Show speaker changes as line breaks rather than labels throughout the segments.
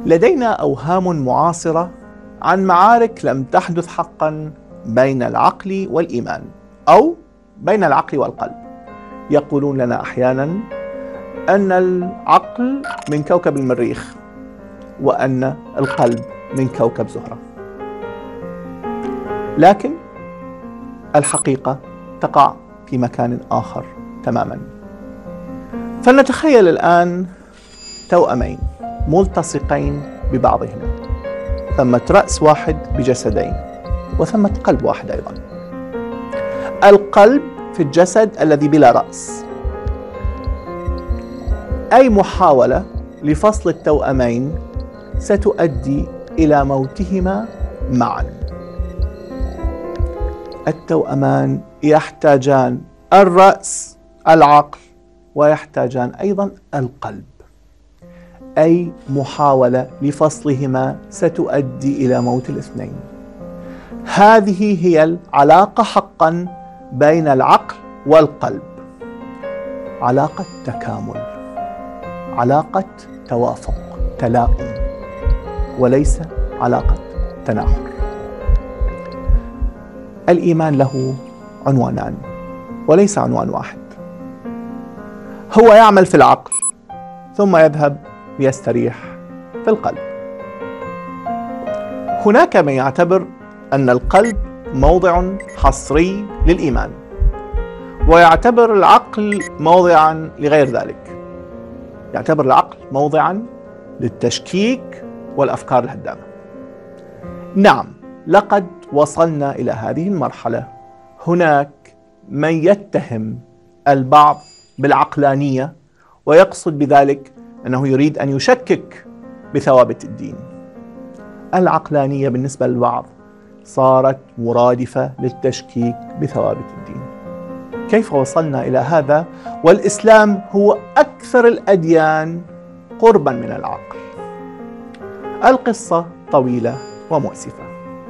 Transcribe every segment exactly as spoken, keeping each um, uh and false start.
لدينا أوهام معاصرة عن معارك لم تحدث حقا بين العقل والإيمان أو بين العقل والقلب. يقولون لنا أحيانا أن العقل من كوكب المريخ وأن القلب من كوكب زهرة، لكن الحقيقة تقع في مكان آخر تماما. فلنتخيل الآن توأمين ملتصقين ببعضهما، ثمة رأس واحد بجسدين وثمة قلب واحد أيضا. القلب في الجسد الذي بلا رأس. أي محاولة لفصل التوأمين ستؤدي إلى موتهما معا. التوأمان يحتاجان الرأس العقل ويحتاجان أيضا القلب. أي محاولة لفصلهما ستؤدي إلى موت الاثنين. هذه هي العلاقة حقا بين العقل والقلب، علاقة تكامل، علاقة توافق، تلاؤم، وليس علاقة تناحر. الإيمان له عنوانان وليس عنوان واحد. هو يعمل في العقل ثم يذهب ليستريح في القلب. هناك من يعتبر أن القلب موضع حصري للإيمان، ويعتبر العقل موضعا لغير ذلك. يعتبر العقل موضعا للتشكيك والأفكار الهدامة. نعم، لقد وصلنا إلى هذه المرحلة. هناك من يتهم البعض بالعقلانية ويقصد بذلك أنه يريد أن يشكك بثوابت الدين. العقلانية بالنسبة للبعض صارت مرادفة للتشكيك بثوابت الدين. كيف وصلنا إلى هذا والإسلام هو أكثر الأديان قربا من العقل؟ القصة طويلة ومؤسفة.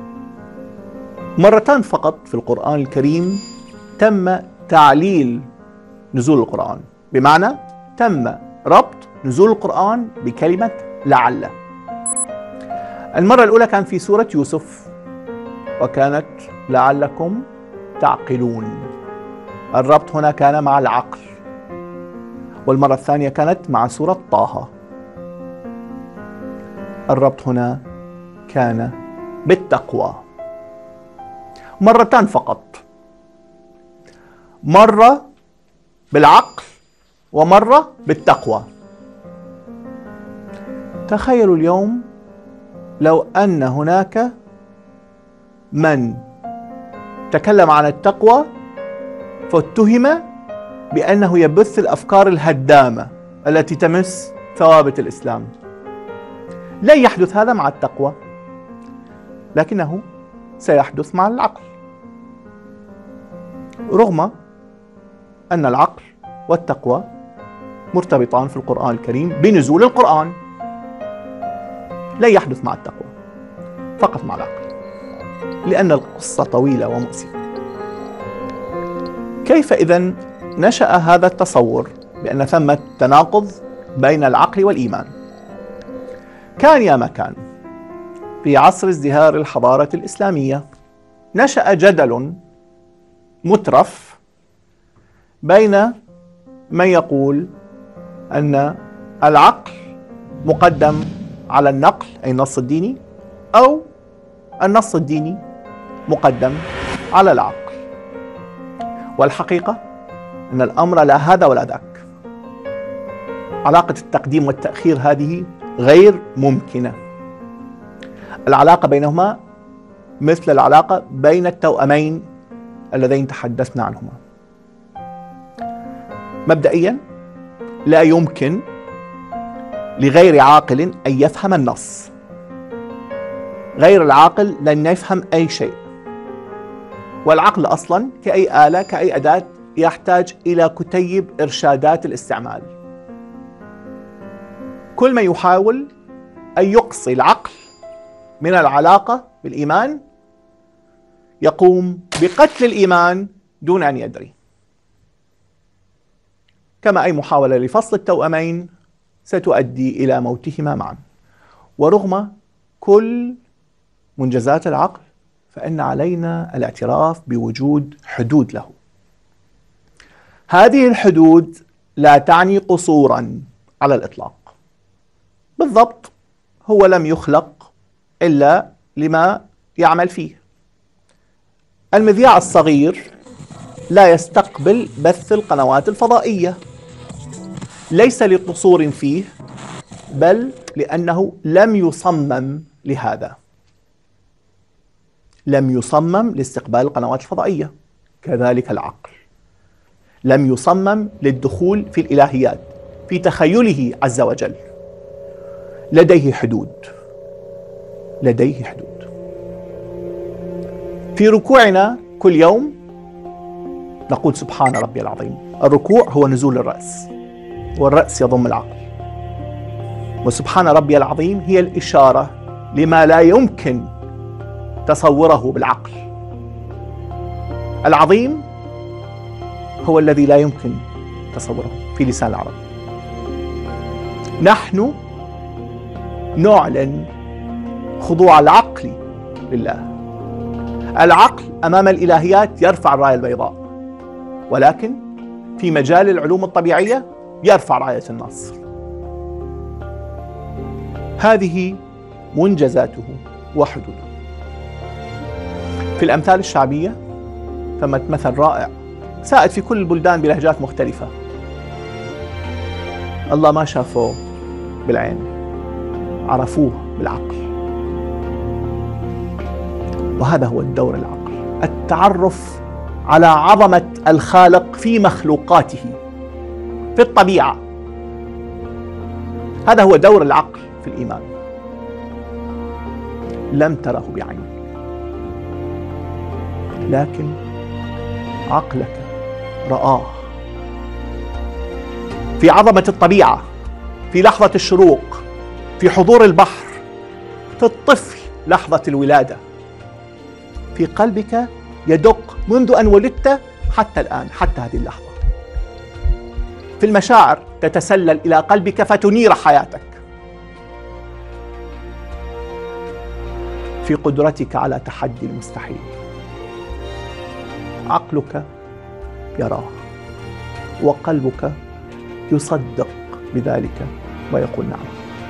مرتان فقط في القرآن الكريم تم تعليل نزول القرآن، بمعنى تم ربط نزول القرآن بكلمة لعل. المرة الأولى كان في سورة يوسف، وكانت لعلكم تعقلون. الربط هنا كان مع العقل. والمرة الثانية كانت مع سورة طه. الربط هنا كان بالتقوى. مرتان فقط، مرة بالعقل ومرة بالتقوى. تخيلوا اليوم لو أن هناك من تكلم عن التقوى فاتهم بأنه يبث الأفكار الهدامة التي تمس ثوابت الإسلام. لن يحدث هذا مع التقوى، لكنه سيحدث مع العقل، رغم أن العقل والتقوى مرتبطان في القرآن الكريم بنزول القرآن. لن يحدث مع التقوى، فقط مع العقل، لأن القصة طويلة ومؤسفة. كيف إذن نشأ هذا التصور بأن ثمة تناقض بين العقل والإيمان؟ كان يا مكان في عصر ازدهار الحضارة الإسلامية نشأ جدل مترف بين من يقول أن العقل مقدم على النقل أي النص الديني، أو النص الديني مقدم على العقل. والحقيقة أن الأمر لا هذا ولا ذاك. علاقة التقديم والتأخير هذه غير ممكنة. العلاقة بينهما مثل العلاقة بين التوأمين اللذين تحدثنا عنهما. مبدئيا لا يمكن لغير عاقل أن يفهم النص. غير العاقل لن يفهم أي شيء. والعقل أصلا كأي آلة كأي أداة يحتاج إلى كتيب إرشادات الاستعمال. كل ما يحاول أن يقصي العقل من العلاقة بالإيمان يقوم بقتل الإيمان دون أن يدري. كما أي محاولة لفصل التوأمين ستؤدي إلى موتهما معا. ورغم كل منجزات العقل فإن علينا الاعتراف بوجود حدود له. هذه الحدود لا تعني قصورا على الإطلاق. بالضبط، هو لم يخلق إلا لما يعمل فيه. المذياع الصغير لا يستقبل بث القنوات الفضائية، ليس لقصور فيه، بل لأنه لم يصمم لهذا، لم يصمم لاستقبال القنوات الفضائية. كذلك العقل لم يصمم للدخول في الإلهيات في تخيله عز وجل. لديه حدود، لديه حدود. في ركوعنا كل يوم نقول سبحان ربي العظيم. الركوع هو نزول الرأس، والرأس يضم العقل، وسبحان ربي العظيم هي الإشارة لما لا يمكن تصوره بالعقل. العظيم هو الذي لا يمكن تصوره في لسان العرب. نحن نعلن خضوع العقل لله. العقل أمام الإلهيات يرفع الراية البيضاء، ولكن في مجال العلوم الطبيعية يرفع راية النصر. هذه منجزاته وحدوده. في الأمثال الشعبية ثمة مثل رائع سائد في كل البلدان بلهجات مختلفة. الله ما شافوه بالعين، عرفوه بالعقل. وهذا هو الدور العقل، التعرف على عظمة الخالق في مخلوقاته في الطبيعة. هذا هو دور العقل في الإيمان. لم تره بعينك، لكن عقلك رآه في عظمة الطبيعة، في لحظة الشروق، في حضور البحر، في الطفل لحظة الولادة، في قلبك يدق منذ أن ولدت حتى الآن، حتى هذه اللحظة. في المشاعر تتسلل إلى قلبك فتنير حياتك. في قدرتك على تحدي المستحيل. عقلك يراه، وقلبك يصدق بذلك ويقول نعم.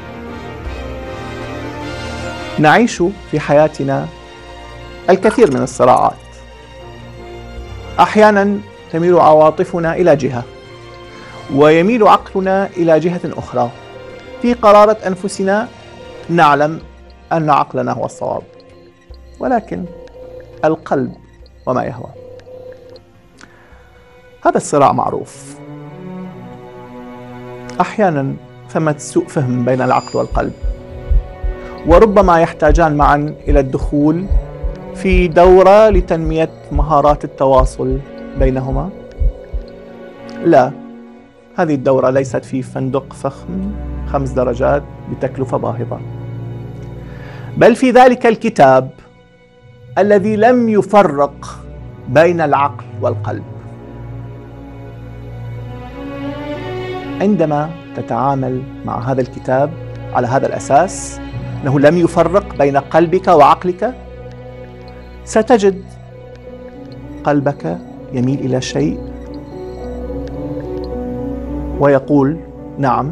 نعيش في حياتنا الكثير من الصراعات. أحيانا تميل عواطفنا إلى جهة، ويميل عقلنا إلى جهة أخرى. في قرارة أنفسنا نعلم أن عقلنا هو الصواب، ولكن القلب وما يهوى. هذا الصراع معروف. أحيانا ثمة سوء فهم بين العقل والقلب، وربما يحتاجان معا إلى الدخول في دورة لتنمية مهارات التواصل بينهما. لا، هذه الدورة ليست في فندق فخم خمس درجات بتكلفة باهظة، بل في ذلك الكتاب الذي لم يفرق بين العقل والقلب. عندما تتعامل مع هذا الكتاب على هذا الأساس، أنه لم يفرق بين قلبك وعقلك، ستجد قلبك يميل إلى شيء ويقول نعم،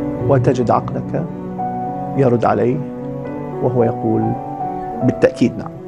وتجد عقلك يرد عليه وهو يقول بالتأكيد نعم.